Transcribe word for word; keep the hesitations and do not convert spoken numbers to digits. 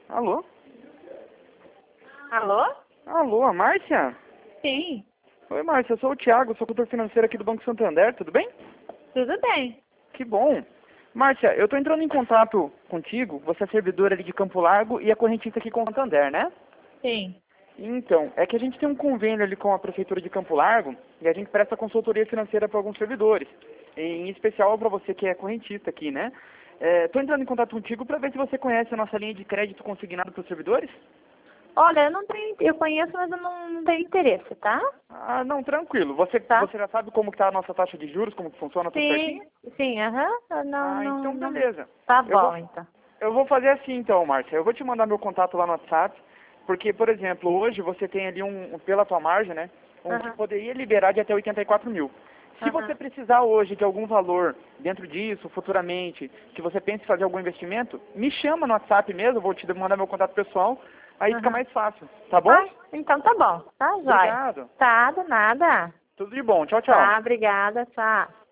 Alô? Alô? Alô, a Márcia? Sim, Oi, Márcia, eu sou o Thiago, sou consultor financeiro aqui do Banco Santander, tudo bem? tudo bem. Que bom. Márcia, eu estou entrando em contato contigo, você é servidora ali de Campo Largo e é correntista aqui com o Santander, né? Sim. Então, é que a gente tem um convênio ali com a Prefeitura de Campo Largo e a gente presta consultoria financeira para alguns servidores, em especial para você que é correntista aqui, né? Estou entrando em contato contigo para ver se você conhece a nossa linha de crédito consignado para os servidores. Olha, eu não tenho, eu conheço, mas eu não, não tenho interesse, tá? Ah, não, tranquilo. Você, Tá? você já sabe como está a nossa taxa de juros, como que funciona tudo Sim, certinho? sim, aham. Eu Não, Ah, não, então não. beleza. Tá Eu vou, bom, então. eu vou fazer assim então, Márcia. Eu vou te mandar meu contato lá no WhatsApp, porque, por exemplo, hoje você tem ali um, um- pela tua margem, né, um que Aham, poderia liberar de até oitenta e quatro mil. Se você aham, precisar hoje de algum valor dentro disso, futuramente, que você pense em fazer algum investimento, me chama no WhatsApp mesmo, eu vou te mandar meu contato pessoal, aí fica aham. mais fácil, tá bom? Ah, então tá bom. Tá, jóia. Obrigado. Tá, do nada. Tudo de bom. Tchau, tchau. Tá, obrigada, tchau.